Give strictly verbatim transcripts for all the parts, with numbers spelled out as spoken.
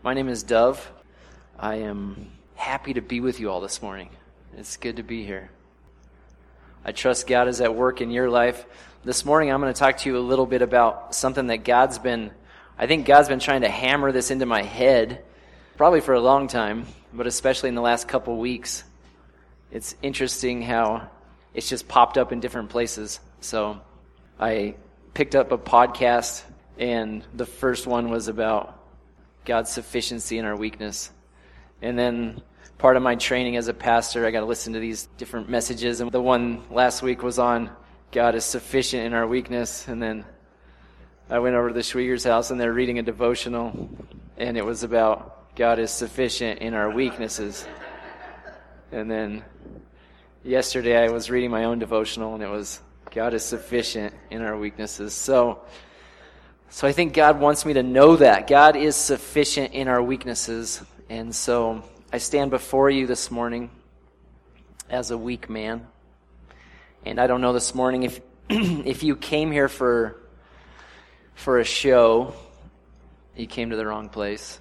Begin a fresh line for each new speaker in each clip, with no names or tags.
My name is Dove. I am happy to be with you all this morning. It's good to be here. I trust God is at work in your life. This morning I'm going to talk to you a little bit about something that God's been, I think God's been trying to hammer this into my head probably for a long time, but especially in the last couple weeks. It's interesting how it's just popped up in different places. So I picked up a podcast, and the first one was about God's sufficiency in our weakness. And then part of my training as a pastor, I got to listen to these different messages. And the one last week was on God is sufficient in our weakness. And then I went over to the Schwieger's house, and they're reading a devotional, and it was about God is sufficient in our weaknesses. And then yesterday I was reading my own devotional, and it was God is sufficient in our weaknesses. So So I think God wants me to know that. God is sufficient in our weaknesses. And so I stand before you this morning as a weak man. And I don't know this morning if if you came here for for a show, you came to the wrong place.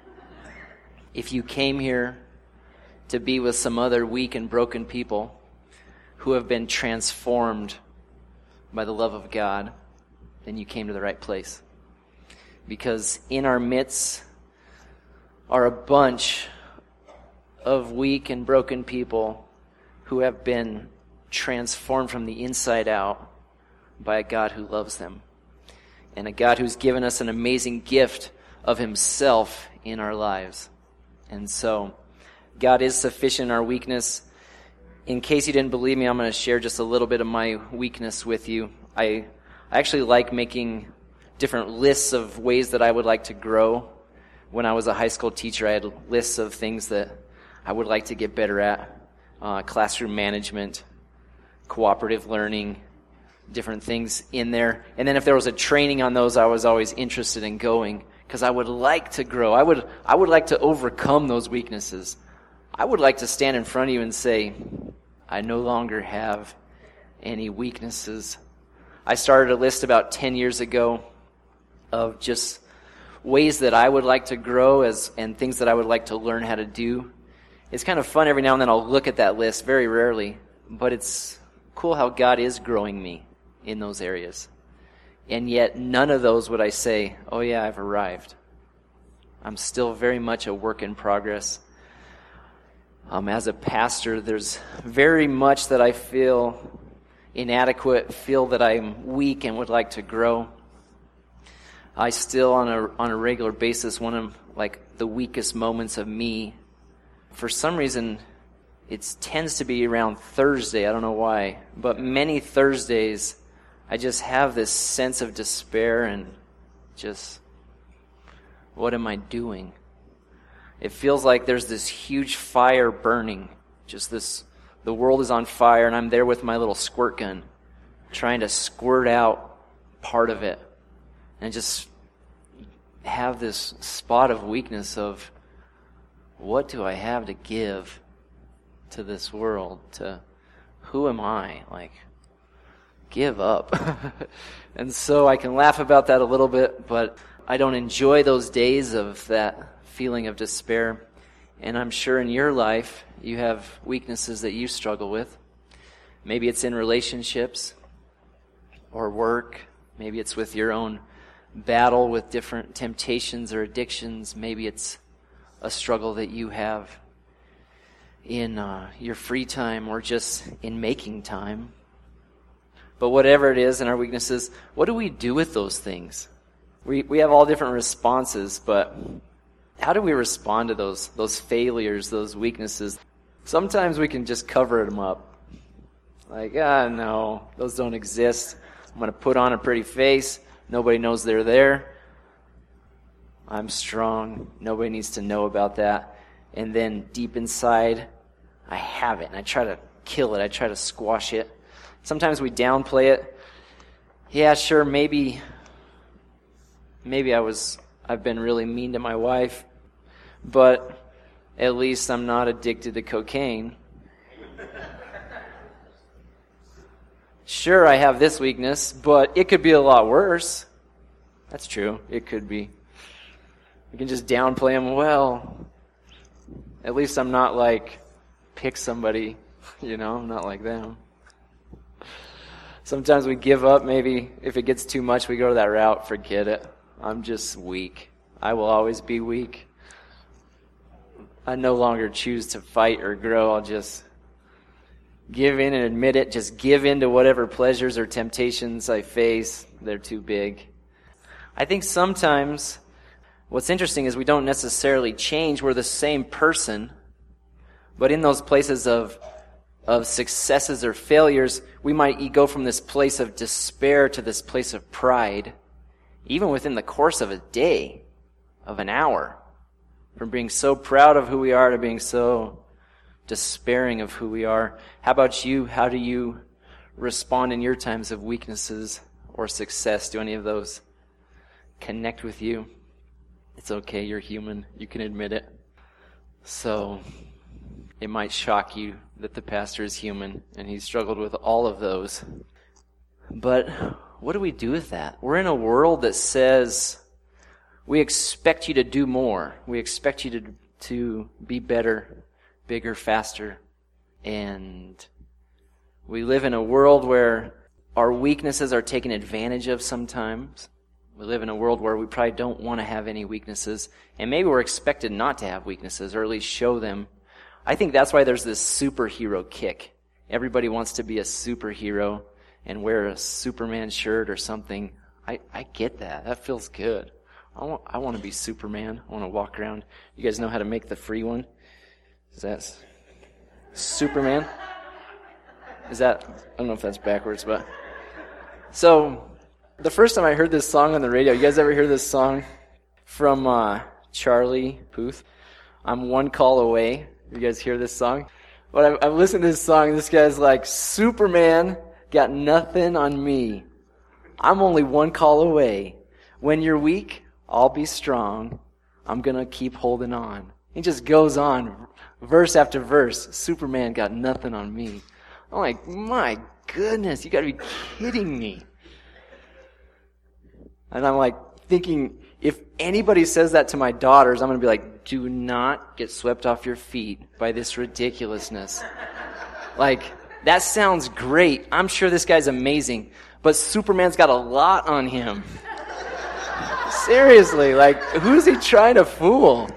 If you came here to be with some other weak and broken people who have been transformed by the love of God, then you came to the right place. Because in our midst are a bunch of weak and broken people who have been transformed from the inside out by a God who loves them. And a God who's given us an amazing gift of himself in our lives. And so, God is sufficient in our weakness. In case you didn't believe me, I'm going to share just a little bit of my weakness with you. I I actually like making different lists of ways that I would like to grow. When I was a high school teacher, I had lists of things that I would like to get better at. Uh, classroom management, cooperative learning, different things in there. And then if there was a training on those, I was always interested in going because I would like to grow. I would I would like to overcome those weaknesses. I would like to stand in front of you and say, I no longer have any weaknesses. I started a list about ten years ago of just ways that I would like to grow as and things that I would like to learn how to do. It's kind of fun every now and then I'll look at that list, very rarely, but it's cool how God is growing me in those areas. And yet none of those would I say, oh yeah, I've arrived. I'm still very much a work in progress. Um, as a pastor, there's very much that I feel inadequate, feel that I'm weak and would like to grow. I still, on a on a regular basis, one of like the weakest moments of me, for some reason, it tends to be around Thursday. I don't know why, but many Thursdays, I just have this sense of despair and just, what am I doing? It feels like there's this huge fire burning, just this. The world is on fire, and I'm there with my little squirt gun, trying to squirt out part of it, and just have this spot of weakness of, what do I have to give to this world? To who am I? Like, give up. And so I can laugh about that a little bit, but I don't enjoy those days of that feeling of despair. And I'm sure in your life, you have weaknesses that you struggle with. Maybe it's in relationships or work. Maybe it's with your own battle with different temptations or addictions. Maybe it's a struggle that you have in uh, your free time or just in making time. But whatever it is in our weaknesses, what do we do with those things? We we have all different responses, but how do we respond to those those failures, those weaknesses? Sometimes we can just cover them up. Like, ah, no, those don't exist. I'm going to put on a pretty face. Nobody knows they're there. I'm strong. Nobody needs to know about that. And then deep inside, I have it. And I try to kill it. I try to squash it. Sometimes we downplay it. Yeah, sure, maybe, maybe I was, I've been really mean to my wife, but at least I'm not addicted to cocaine. Sure, I have this weakness, but it could be a lot worse. That's true. It could be. We can just downplay them. Well, at least I'm not like, pick somebody, you know, I'm not like them. Sometimes we give up. Maybe if it gets too much, we go to that route. Forget it. I'm just weak. I will always be weak. I no longer choose to fight or grow. I'll just give in and admit it. Just give in to whatever pleasures or temptations I face. They're too big. I think sometimes what's interesting is we don't necessarily change. We're the same person. But in those places of of successes or failures, we might go from this place of despair to this place of pride, even within the course of a day, of an hour. From being so proud of who we are to being so despairing of who we are. How about you? How do you respond in your times of weaknesses or success? Do any of those connect with you? It's okay, you're human. You can admit it. So it might shock you that the pastor is human and he struggled with all of those. But what do we do with that? We're in a world that says we expect you to do more. We expect you to to be better, bigger, faster. And we live in a world where our weaknesses are taken advantage of sometimes. We live in a world where we probably don't want to have any weaknesses. And maybe we're expected not to have weaknesses, or at least show them. I think that's why there's this superhero kick. Everybody wants to be a superhero and wear a Superman shirt or something. I, I get that. That feels good. I want, I want to be Superman. I want to walk around. You guys know how to make the free one? Is that Superman? Is that, I don't know if that's backwards, but. So, the first time I heard this song on the radio, you guys ever hear this song from uh, Charlie Puth? I'm One Call Away. You guys hear this song? But I've, I've listened to this song, and this guy's like, Superman got nothing on me. I'm only one call away. When you're weak, I'll be strong. I'm going to keep holding on. He just goes on, verse after verse. Superman got nothing on me. I'm like, my goodness, you got to be kidding me. And I'm like thinking, if anybody says that to my daughters, I'm going to be like, do not get swept off your feet by this ridiculousness. Like, that sounds great. I'm sure this guy's amazing. But Superman's got a lot on him. Seriously, like, who's he trying to fool?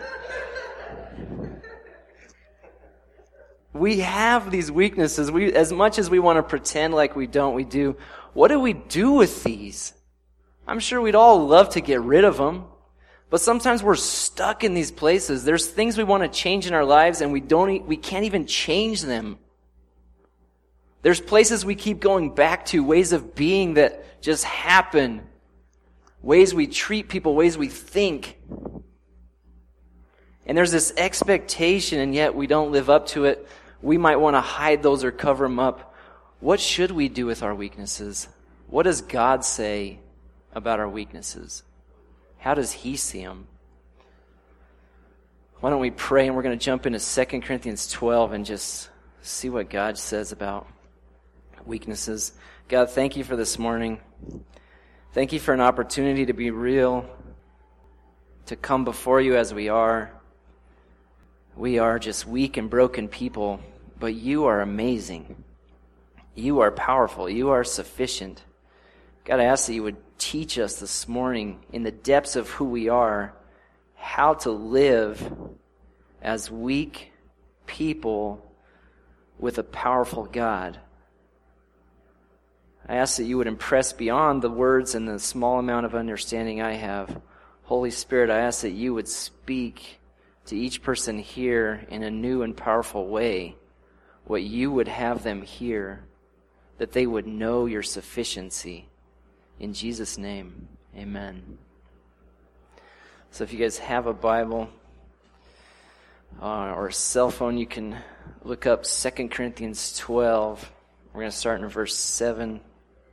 We have these weaknesses. We, as much as we want to pretend like we don't, we do. What do we do with these? I'm sure we'd all love to get rid of them. But sometimes we're stuck in these places. There's things we want to change in our lives and we don't, we can't even change them. There's places we keep going back to, ways of being that just happen, ways we treat people, ways we think. And there's this expectation, and yet we don't live up to it. We might want to hide those or cover them up. What should we do with our weaknesses? What does God say about our weaknesses? How does He see them? Why don't we pray, and we're going to jump into Second Corinthians twelve and just see what God says about weaknesses. God, thank you for this morning. Thank you for an opportunity to be real, to come before you as we are. We are just weak and broken people, but you are amazing. You are powerful. You are sufficient. God, I ask that you would teach us this morning in the depths of who we are, how to live as weak people with a powerful God. I ask that you would impress beyond the words and the small amount of understanding I have. Holy Spirit, I ask that you would speak to each person here in a new and powerful way, what you would have them hear, that they would know your sufficiency. In Jesus' name, amen. So if you guys have a Bible uh, or a cell phone, you can look up Second Corinthians twelve. We're going to start in verse seven.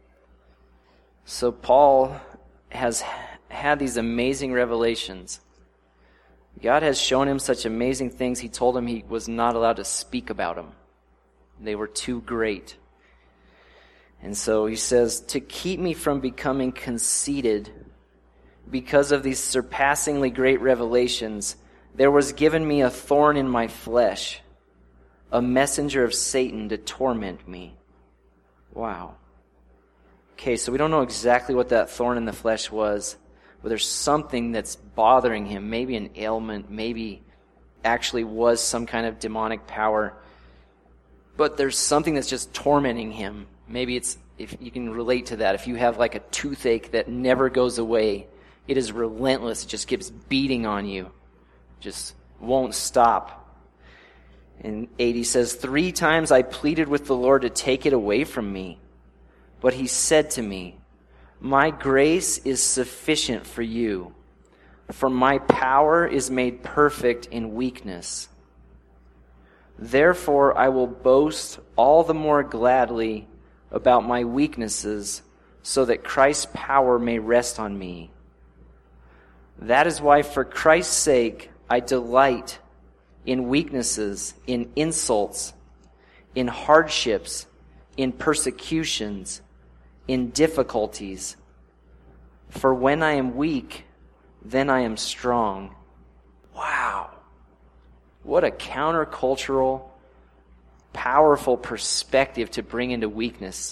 So Paul has had these amazing revelations. God has shown him such amazing things, he told him he was not allowed to speak about them. They were too great. And so he says, to keep me from becoming conceited, because of these surpassingly great revelations, there was given me a thorn in my flesh, a messenger of Satan to torment me. Wow. Okay, so we don't know exactly what that thorn in the flesh was, but there's something that's bothering him, maybe an ailment, maybe actually was some kind of demonic power. But there's something that's just tormenting him. Maybe it's, if you can relate to that, if you have like a toothache that never goes away, it is relentless, it just keeps beating on you, just won't stop. And eighty says, three times I pleaded with the Lord to take it away from me. But he said to me, my grace is sufficient for you, for my power is made perfect in weakness. Therefore I will boast all the more gladly about my weaknesses, so that Christ's power may rest on me. That is why, for Christ's sake, I delight in weaknesses, in insults, in hardships, in persecutions, in difficulties. For when I am weak, then I am strong. Wow. What a countercultural, powerful perspective to bring into weakness.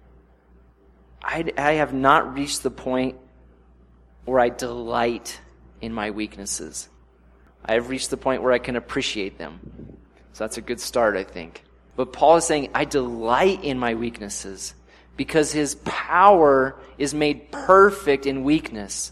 I, I have not reached the point where I delight in my weaknesses. I have reached the point where I can appreciate them. So that's a good start, I think. But Paul is saying, I delight in my weaknesses because his power is made perfect in weakness.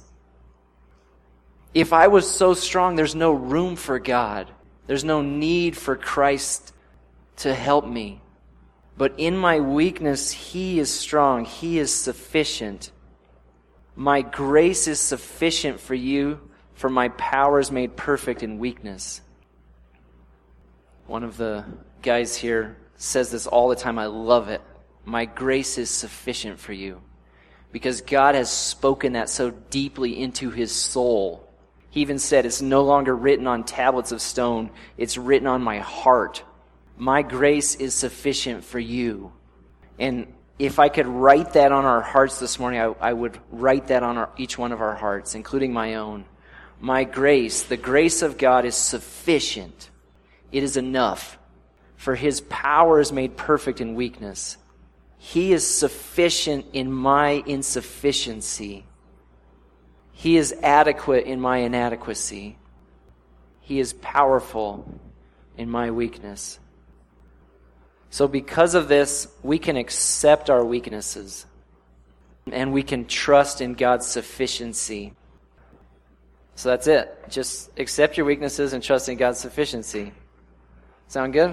If I was so strong, there's no room for God. There's no need for Christ to help me. But in my weakness, he is strong. He is sufficient. My grace is sufficient for you, for my power is made perfect in weakness. One of the guys here says this all the time. I love it. My grace is sufficient for you. Because God has spoken that so deeply into his soul. He even said, it's no longer written on tablets of stone. It's written on my heart. My grace is sufficient for you. And if I could write that on our hearts this morning, I, I would write that on our, each one of our hearts, including my own. My grace, the grace of God is sufficient. It is enough. For his power is made perfect in weakness. He is sufficient in my insufficiency. He is adequate in my inadequacy. He is powerful in my weakness. So because of this, we can accept our weaknesses and we can trust in God's sufficiency. So that's it. Just accept your weaknesses and trust in God's sufficiency. Sound good?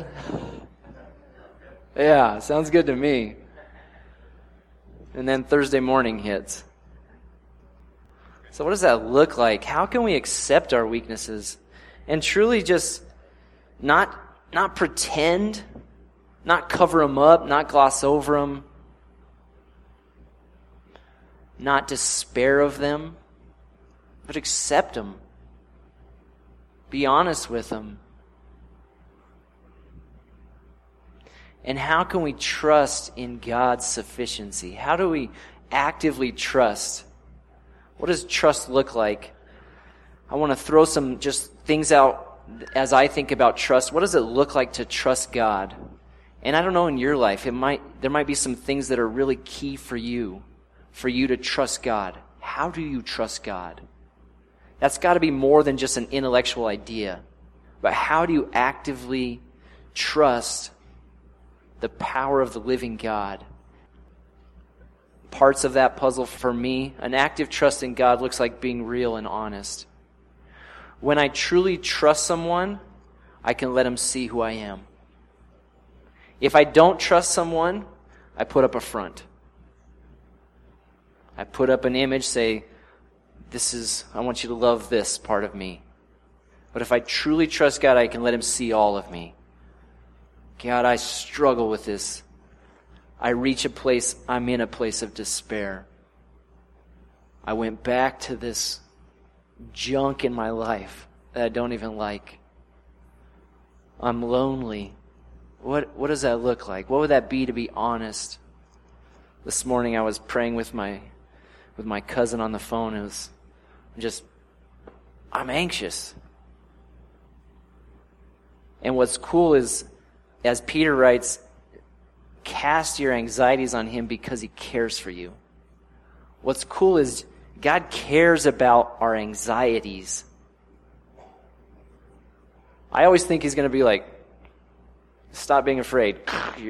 Yeah, sounds good to me. And then Thursday morning hits. So what does that look like? How can we accept our weaknesses and truly just not not pretend, not cover them up, not gloss over them, not despair of them, but accept them. Be honest with them. And how can we trust in God's sufficiency? How do we actively trust? What does trust look like? I want to throw some just things out as I think about trust. What does it look like to trust God? And I don't know in your life, it might there might be some things that are really key for you, for you to trust God. How do you trust God? That's got to be more than just an intellectual idea. But how do you actively trust the power of the living God? Parts of that puzzle for me, an active trust in God looks like being real and honest. When I truly trust someone, I can let them see who I am. If I don't trust someone, I put up a front. I put up an image, say, this is, I want you to love this part of me. But if I truly trust God, I can let him see all of me. God, I struggle with this. I reach a place, I'm in a place of despair. I went back to this junk in my life that I don't even like. I'm lonely. What what does that look like? What would that be to be honest? This morning I was praying with my with my cousin on the phone. It was just, I'm anxious. And what's cool is, as Peter writes, cast your anxieties on him because he cares for you. What's cool is God cares about our anxieties. I always think he's going to be like, stop being afraid.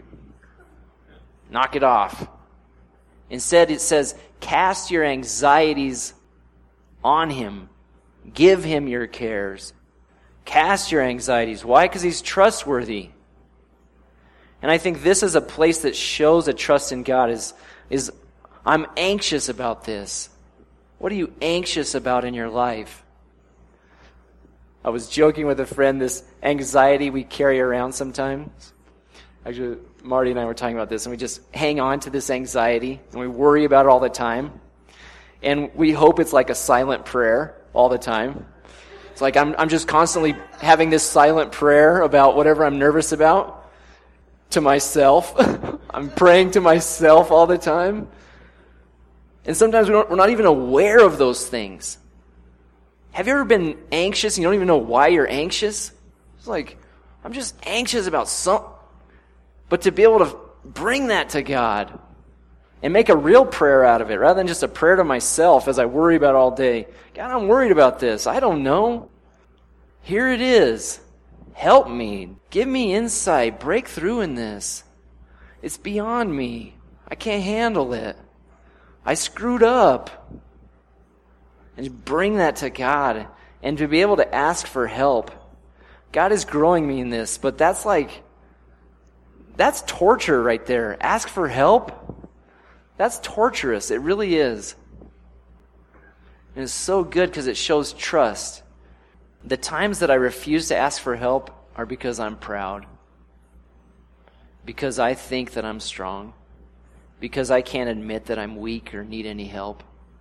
Knock it off. Instead, it says, cast your anxieties on him. Give him your cares. Cast your anxieties. Why? Because he's trustworthy. And I think this is a place that shows a trust in God is, is I'm anxious about this. What are you anxious about in your life? I was joking with a friend, this anxiety we carry around sometimes. Actually, Marty and I were talking about this, and we just hang on to this anxiety, and we worry about it all the time. And we hope it's like a silent prayer all the time. It's like I'm I'm just constantly having this silent prayer about whatever I'm nervous about to myself. I'm praying to myself all the time. And sometimes we don't, we're not even aware of those things. Have you ever been anxious and you don't even know why you're anxious? It's like, I'm just anxious about something. But to be able to bring that to God and make a real prayer out of it rather than just a prayer to myself as I worry about all day. God, I'm worried about this. I don't know. Here it is. Help me. Give me insight. Break through in this. It's beyond me. I can't handle it. I screwed up. And bring that to God. And to be able to ask for help. God is growing me in this, but that's like, that's torture right there. Ask for help? That's torturous. It really is. And it's so good because it shows trust. The times that I refuse to ask for help are because I'm proud. Because I think that I'm strong. Because I can't admit that I'm weak or need any help.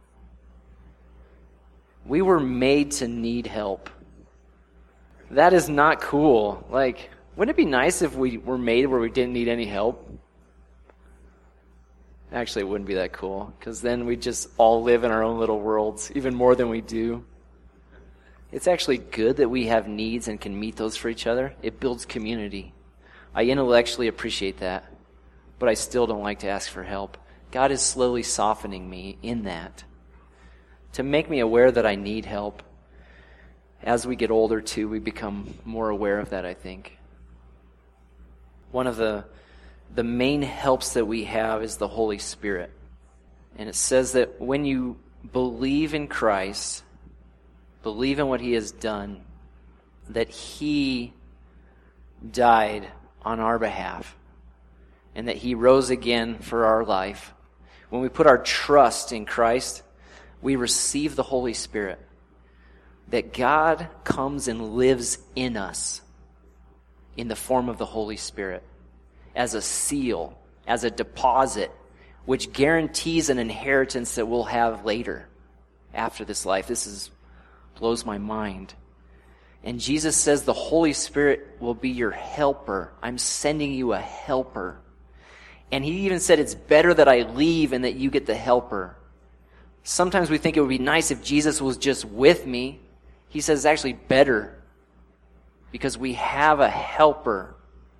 We were made to need help. That is not cool. Like, wouldn't it be nice if we were made where we didn't need any help? Actually, it wouldn't be that cool, because then we'd just all live in our own little worlds, even more than we do. It's actually good that we have needs and can meet those for each other. It builds community. I intellectually appreciate that, but I still don't like to ask for help. God is slowly softening me in that, to make me aware that I need help. As we get older, too, we become more aware of that, I think. One of the the main helps that we have is the Holy Spirit. And it says that when you believe in Christ, believe in what he has done, that he died on our behalf, and that he rose again for our life. When we put our trust in Christ, we receive the Holy Spirit. That God comes and lives in us in the form of the Holy Spirit, as a seal, as a deposit, which guarantees an inheritance that we'll have later, after this life. This is blows my mind. And Jesus says the Holy Spirit will be your helper. I'm sending you a helper. And he even said it's better that I leave and that you get the helper. Sometimes we think it would be nice if Jesus was just with me. He says it's actually better because we have a helper.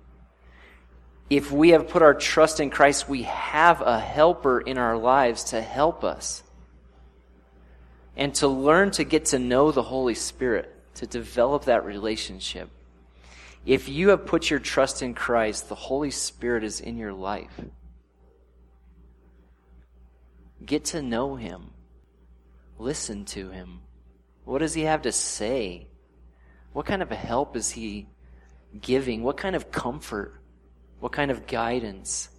If we have put our trust in Christ, we have a helper in our lives to help us. And to learn to get to know the Holy Spirit, to develop that relationship. If you have put your trust in Christ, the Holy Spirit is in your life. Get to know him. Listen to him. What does he have to say? What kind of help is he giving? What kind of comfort? What kind of guidance?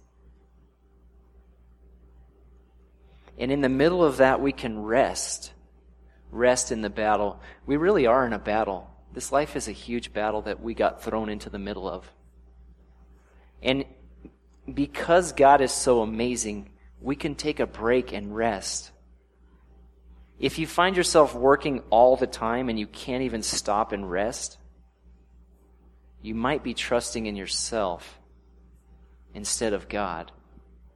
And in the middle of that, we can rest. Rest in the battle. We really are in a battle. This life is a huge battle that we got thrown into the middle of. And because God is so amazing, we can take a break and rest. If you find yourself working all the time and you can't even stop and rest, you might be trusting in yourself instead of God.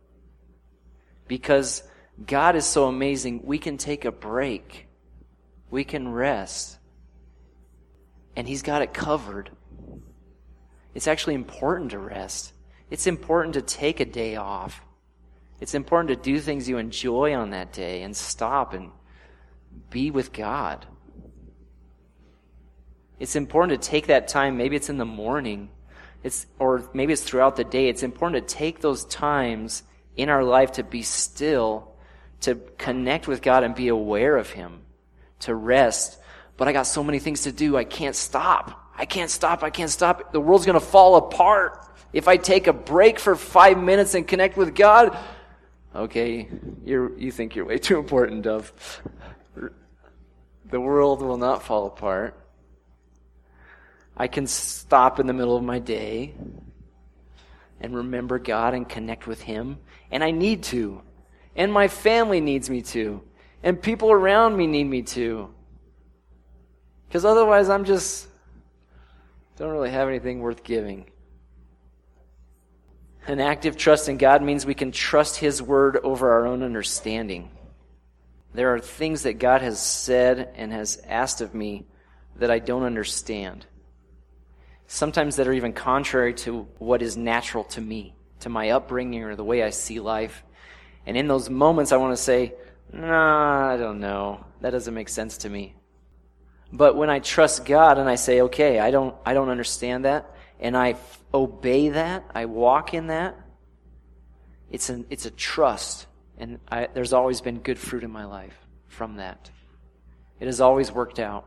Because God is so amazing, we can take a break. We can rest. And he's got it covered. It's actually important to rest. It's important to take a day off. It's important to do things you enjoy on that day and stop and be with God. It's important to take that time. Maybe it's in the morning, it's or maybe it's throughout the day. It's important to take those times in our life to be still, to connect with God and be aware of him, to rest. But I got so many things to do. I can't stop. I can't stop. I can't stop. The world's going to fall apart if I take a break for five minutes and connect with God. Okay, you you think you're way too important, Dove. The world will not fall apart. I can stop in the middle of my day and remember God and connect with him. And I need to. And my family needs me to. And people around me need me to. Because otherwise I'm just, don't really have anything worth giving. An active trust in God means we can trust his word over our own understanding. There are things that God has said and has asked of me that I don't understand. Sometimes that are even contrary to what is natural to me, to my upbringing or the way I see life. And in those moments I want to say, nah, I don't know. That doesn't make sense to me. But when I trust God and I say, okay, I don't I don't understand that, and I f- obey that, I walk in that, it's an it's a trust. And I, there's always been good fruit in my life from that. It has always worked out.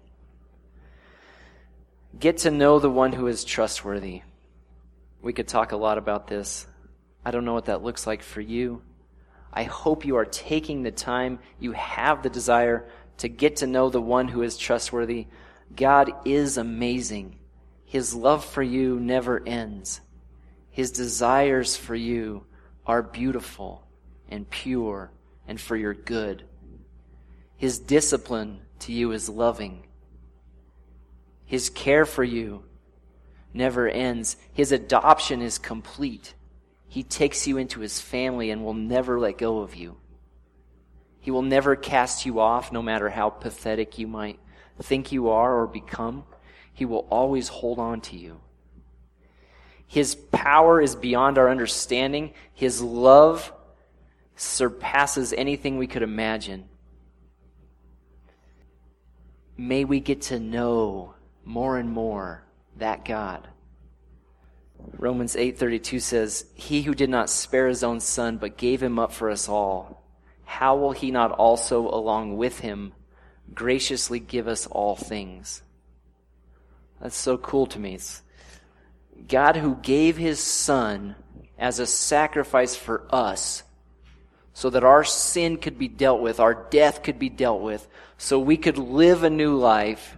Get to know the one who is trustworthy. We could talk a lot about this. I don't know what that looks like for you. I hope you are taking the time, you have the desire to get to know the one who is trustworthy. God is amazing. His love for you never ends. His desires for you are beautiful and pure and for your good. His discipline to you is loving. His care for you never ends. His adoption is complete. He takes you into his family and will never let go of you. He will never cast you off, no matter how pathetic you might think you are or become. He will always hold on to you. His power is beyond our understanding. His love surpasses anything we could imagine. May we get to know more and more that God. Romans eight thirty-two says, "He who did not spare his own son, but gave him up for us all, how will he not also, along with him, graciously give us all things?" That's so cool to me. It's God who gave his son as a sacrifice for us, so that our sin could be dealt with, our death could be dealt with, so we could live a new life.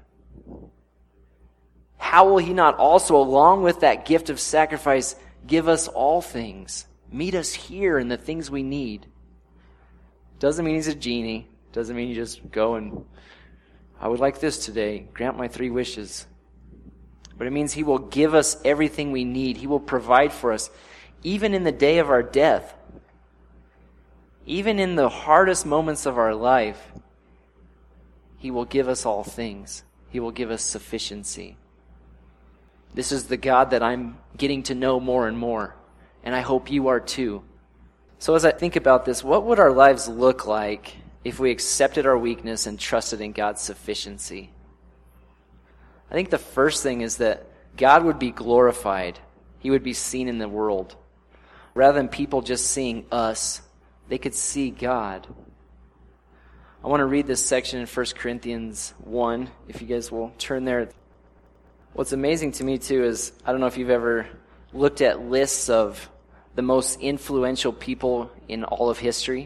How will he not also, along with that gift of sacrifice, give us all things? Meet us here in the things we need. Doesn't mean he's a genie. Doesn't mean you just go and, I would like this today. Grant my three wishes. But it means he will give us everything we need. He will provide for us, even in the day of our death. Even in the hardest moments of our life, he will give us all things. He will give us sufficiency. This is the God that I'm getting to know more and more, and I hope you are too. So as I think about this, what would our lives look like if we accepted our weakness and trusted in God's sufficiency? I think the first thing is that God would be glorified. He would be seen in the world. Rather than people just seeing us, they could see God. I want to read this section in First Corinthians one, if you guys will turn there. What's amazing to me, too, is I don't know if you've ever looked at lists of the most influential people in all of history.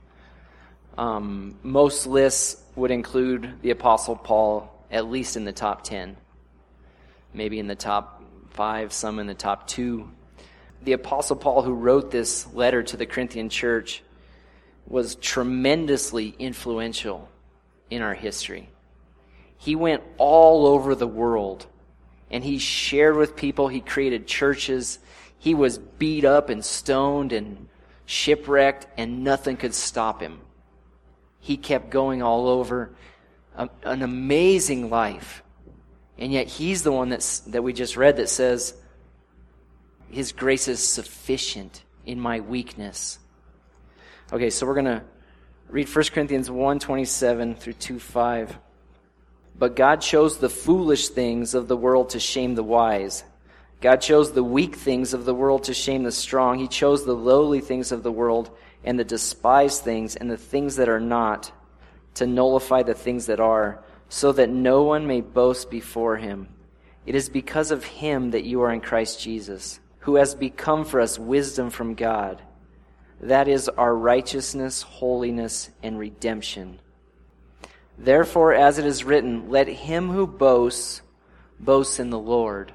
Um, most lists would include the Apostle Paul, at least in the top ten. Maybe in the top five, some in the top two. The Apostle Paul, who wrote this letter to the Corinthian church, was tremendously influential in our history. He went all over the world, and he shared with people. He created churches. He was beat up and stoned and shipwrecked, and nothing could stop him. He kept going all over. a, an amazing life. And yet he's the one that's, that we just read that says, his grace is sufficient in my weakness. Okay, so we're going to read First Corinthians one twenty-seven through two five. But God chose the foolish things of the world to shame the wise. God chose the weak things of the world to shame the strong. He chose the lowly things of the world and the despised things and the things that are not to nullify the things that are, so that no one may boast before him. It is because of him that you are in Christ Jesus, who has become for us wisdom from God. That is our righteousness, holiness, and redemption. Therefore, as it is written, let him who boasts, boast in the Lord.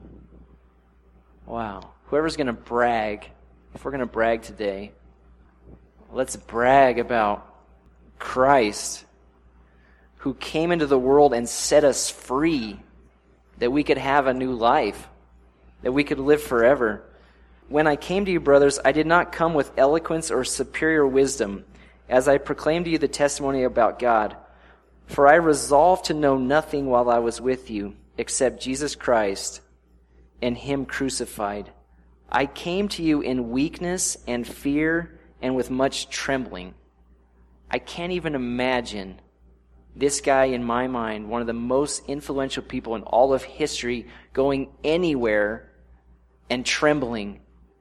Wow. Whoever's going to brag, if we're going to brag today, let's brag about Christ, who came into the world and set us free, that we could have a new life, that we could live forever. When I came to you, brothers, I did not come with eloquence or superior wisdom, as I proclaimed to you the testimony about God. For I resolved to know nothing while I was with you, except Jesus Christ and him crucified. I came to you in weakness and fear and with much trembling. I can't even imagine this guy, in my mind, one of the most influential people in all of history, going anywhere and trembling.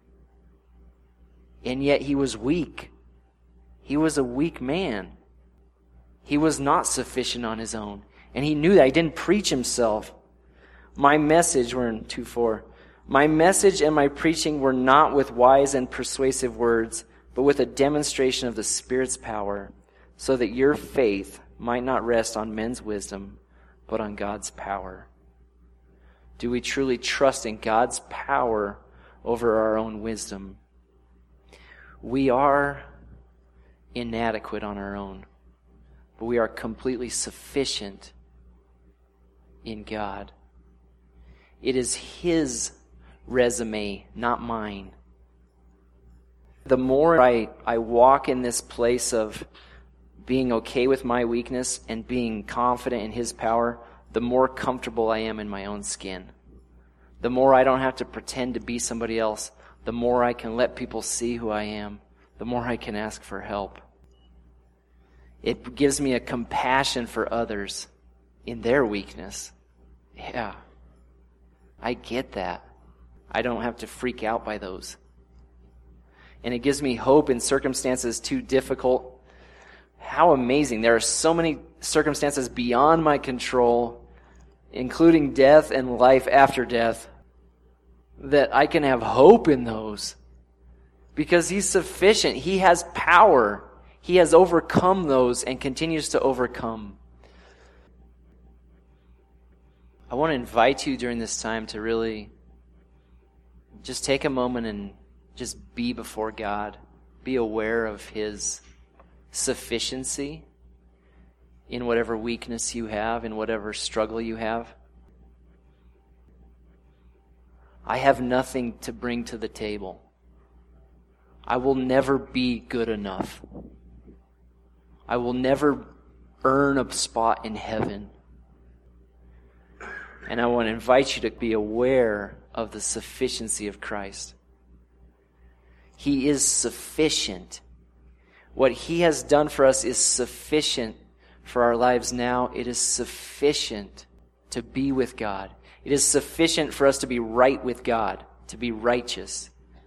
And yet he was weak. He was a weak man. He was not sufficient on his own. And he knew that. He didn't preach himself. My message, we're in two four. My message and my preaching were not with wise and persuasive words, but with a demonstration of the Spirit's power, so that your faith might not rest on men's wisdom, but on God's power. Do we truly trust in God's power over our own wisdom? We are inadequate on our own, but we are completely sufficient in God. It is his resume, not mine. The more I, I walk in this place of being okay with my weakness and being confident in his power, the more comfortable I am in my own skin. The more I don't have to pretend to be somebody else, the more I can let people see who I am, the more I can ask for help. It gives me a compassion for others in their weakness. Yeah, I get that. I don't have to freak out by those. And it gives me hope in circumstances too difficult. How amazing. There are so many circumstances beyond my control, including death and life after death, that I can have hope in those. Because he's sufficient. He has power. He has overcome those and continues to overcome. I want to invite you during this time to really just take a moment and just be before God. Be aware of his sufficiency in whatever weakness you have, in whatever struggle you have. I have nothing to bring to the table. I will never be good enough. I will never earn a spot in heaven. And I want to invite you to be aware of the sufficiency of Christ. He is sufficient. What he has done for us is sufficient for our lives now. It is sufficient to be with God. It is sufficient for us to be right with God, to be righteous.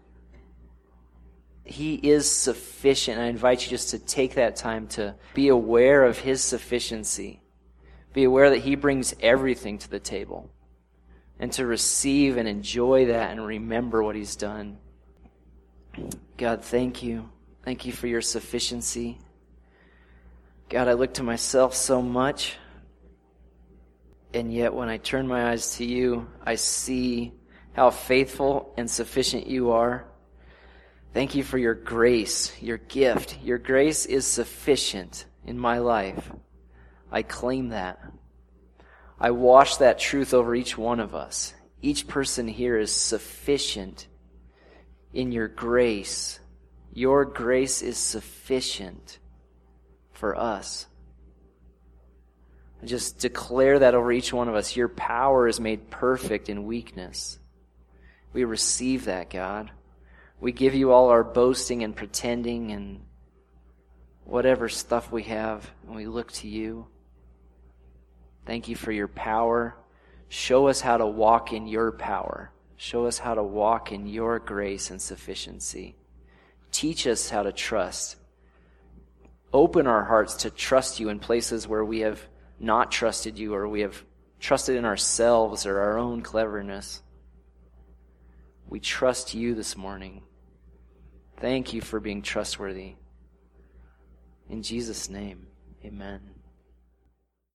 He is sufficient. I invite you just to take that time to be aware of his sufficiency. Be aware that he brings everything to the table. And to receive and enjoy that and remember what he's done. God, thank you. Thank you for your sufficiency. God, I look to myself so much. And yet when I turn my eyes to you, I see how faithful and sufficient you are. Thank you for your grace, your gift. Your grace is sufficient in my life. I claim that. I wash that truth over each one of us. Each person here is sufficient in your grace. Your grace is sufficient for us. Just declare that over each one of us. Your power is made perfect in weakness. We receive that, God. We give you all our boasting and pretending and whatever stuff we have, and we look to you. Thank you for your power. Show us how to walk in your power. Show us how to walk in your grace and sufficiency. Teach us how to trust. Open our hearts to trust you in places where we have not trusted you, or we have trusted in ourselves or our own cleverness. We trust you this morning. Thank you for being trustworthy. In Jesus' name, amen.